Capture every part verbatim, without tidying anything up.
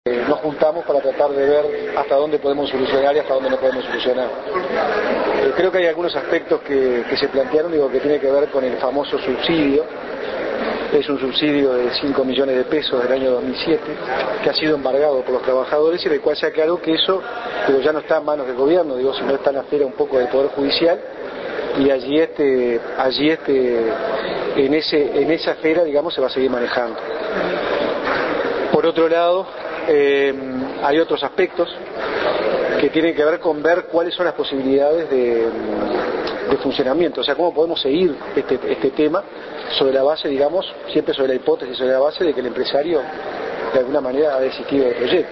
Eh, nos juntamos para tratar de ver hasta dónde podemos solucionar y hasta dónde no podemos solucionar. Eh, creo que hay algunos aspectos que, que se plantearon, digo, que tiene que ver con el famoso subsidio. Es un subsidio de cinco millones de pesos del año dos mil siete, que ha sido embargado por los trabajadores y del cual se aclaró que eso digo, ya no está en manos del gobierno, digo, sino está en la esfera un poco del Poder Judicial, y allí este, allí este, en ese, en esa esfera, digamos, se va a seguir manejando. Por otro lado, eh, hay otros aspectos que tienen que ver con ver cuáles son las posibilidades de, de funcionamiento, o sea, cómo podemos seguir este, este tema sobre la base, digamos, siempre sobre la hipótesis, sobre la base de que el empresario de alguna manera ha desistido del proyecto.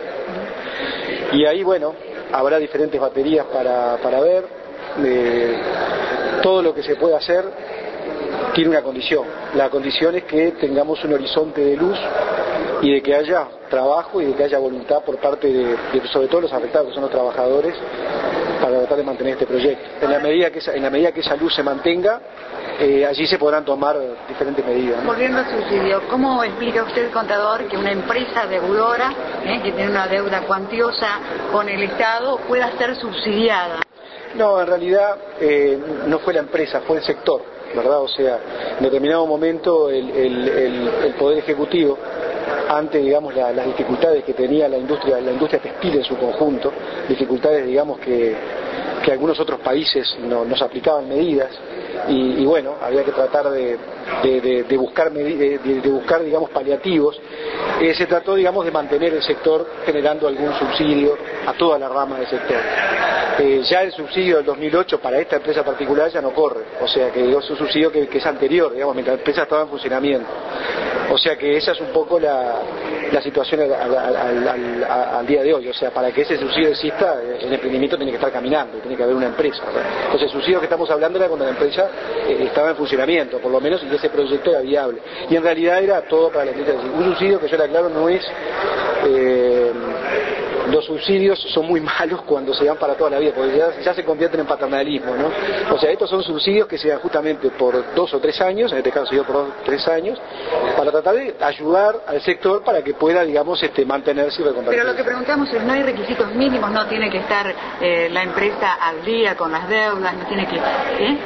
Y ahí, bueno, habrá diferentes baterías para, para ver, eh, todo lo que se puede hacer tiene una condición, la condición es que tengamos un horizonte de luz y de que haya trabajo y de que haya voluntad por parte de, de sobre todo los afectados, que son los trabajadores, para tratar de mantener este proyecto. En la medida que esa, en la medida que esa luz se mantenga, eh, allí se podrán tomar diferentes medidas, ¿no? Volviendo al subsidio, ¿cómo explica usted, contador, que una empresa deudora, eh, que tiene una deuda cuantiosa con el Estado, pueda ser subsidiada? No, en realidad eh, no fue la empresa, fue el sector, ¿verdad? O sea, en determinado momento el, el, el, el Poder Ejecutivo, ante, digamos, la, las dificultades que tenía la industria, la industria textil en su conjunto, dificultades, digamos, que, que algunos otros países no, nos aplicaban medidas, y, y bueno, había que tratar de, de, de, de buscar, de, de buscar, digamos, paliativos. Eh, se trató, digamos, de mantener el sector generando algún subsidio a toda la rama del sector. Eh, ya el subsidio del dos mil ocho para esta empresa particular ya no corre, o sea que es un subsidio que, que es anterior, digamos, mientras la empresa estaba en funcionamiento. O sea que esa es un poco la, la situación al, al, al, al, al día de hoy. O sea, para que ese subsidio exista, el emprendimiento tiene que estar caminando, tiene que haber una empresa, ¿verdad? Entonces el subsidio que estamos hablando era cuando la empresa eh, estaba en funcionamiento, por lo menos, y ese proyecto era viable. Y en realidad era todo para la empresa. Un subsidio que yo le aclaro no es... Eh, los subsidios son muy malos cuando se dan para toda la vida, porque ya, ya se convierten en paternalismo, ¿no? O sea, estos son subsidios que se dan justamente por dos o tres años, en este caso se dio por dos o tres años, para tratar de ayudar al sector para que pueda, digamos, este, mantenerse y reconvertirse. Pero lo que preguntamos es, no hay requisitos mínimos, no tiene que estar eh, la empresa al día con las deudas, no tiene que... ¿eh?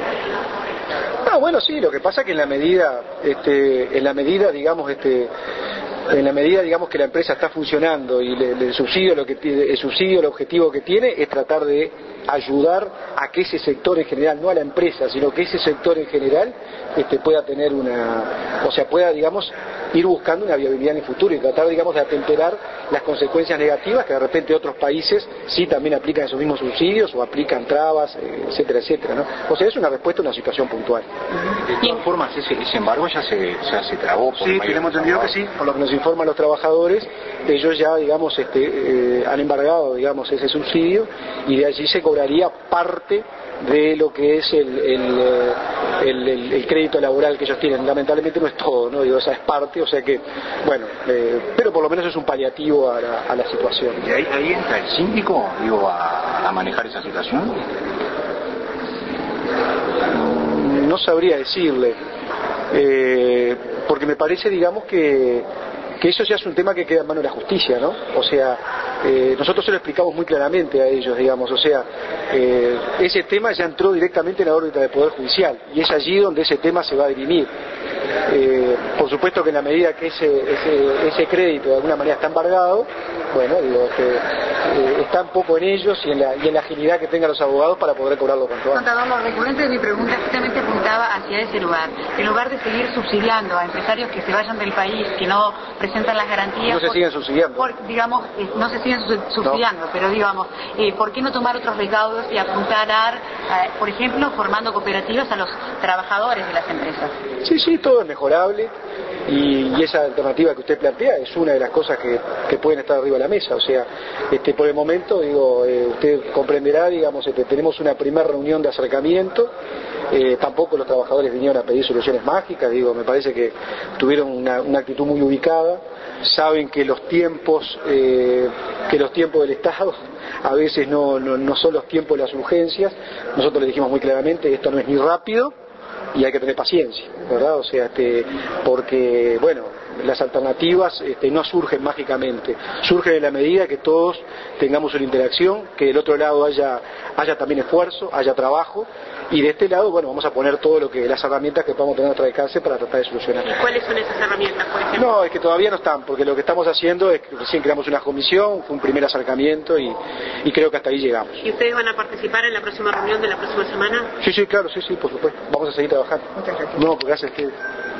Ah, bueno, sí, lo que pasa es que en la medida, este, en la medida, digamos, este... en la medida, digamos, que la empresa está funcionando y le, le, el subsidio lo que el subsidio el objetivo que tiene es tratar de ayudar a que ese sector en general, no a la empresa, sino que ese sector en general este, pueda tener una, o sea, pueda, digamos, ir buscando una viabilidad en el futuro y tratar, digamos, de atemperar las consecuencias negativas que de repente otros países sí también aplican esos mismos subsidios o aplican trabas, etcétera, etcétera, ¿no? O sea, es una respuesta a una situación puntual. De todas formas, ese, ese embargo ya se, ya se trabó. Por sí, tenemos entendido que sí, por lo que nos informan los trabajadores, ellos ya, digamos, este, eh, han embargado, digamos, ese subsidio y de allí se cobraría parte de lo que es el, el, el, el, el crédito laboral que ellos tienen. Lamentablemente no es todo, ¿no? Digo, esa es parte, o sea que, bueno, eh, pero por lo menos es un paliativo a la, a la situación. ¿Y ahí, ahí entra el síndico, digo, a, a manejar esa situación? No sabría decirle, eh, porque me parece, digamos, que que eso ya es un tema que queda en manos de la justicia, ¿no? O sea, eh, nosotros se lo explicamos muy claramente a ellos, digamos, o sea, eh, ese tema ya entró directamente en la órbita del Poder Judicial y es allí donde ese tema se va a dirimir. Eh, por supuesto que en la medida que ese, ese, ese crédito de alguna manera está embargado, bueno, digo, que, eh, está un poco en ellos y en, la, y en la agilidad que tengan los abogados para poder cobrarlo cuanto antes. Contador, lo recurrente de mi pregunta justamente apuntaba hacia ese lugar, en lugar de seguir subsidiando a empresarios que se vayan del país, que no presentan las garantías. No se por, siguen subsidiando. Por, digamos, eh, no se siguen subsidiando, no. Pero digamos, eh, ¿por qué no tomar otros recaudos y apuntar a, eh, por ejemplo, formando cooperativas a los trabajadores de las empresas? Sí, sí, todo es mejorable y, y esa alternativa que usted plantea es una de las cosas que, que pueden estar arriba de la mesa. O sea, este, por el momento, digo, eh, usted comprenderá, digamos, este, tenemos una primera reunión de acercamiento. Eh, tampoco los trabajadores vinieron a pedir soluciones mágicas, digo, me parece que tuvieron una, una actitud muy ubicada, saben que los tiempos eh, que los tiempos del Estado a veces no, no, no son los tiempos de las urgencias. Nosotros les dijimos muy claramente, esto no es ni rápido y hay que tener paciencia, ¿verdad? O sea, este, porque, bueno, las alternativas este, no surgen mágicamente, surgen en la medida que todos tengamos una interacción, que del otro lado haya, haya también esfuerzo, haya trabajo, y de este lado, bueno, vamos a poner todo lo que las herramientas que podamos tener a nuestro alcance para tratar de solucionar. ¿Y cuáles son esas herramientas, por ejemplo? No, es que todavía no están, porque lo que estamos haciendo es que recién creamos una comisión, fue un primer acercamiento y, y creo que hasta ahí llegamos. ¿Y ustedes van a participar en la próxima reunión de la próxima semana? Sí, sí, claro, sí, sí, por supuesto. Vamos a seguir trabajando. Muchas gracias. No, gracias a ustedes.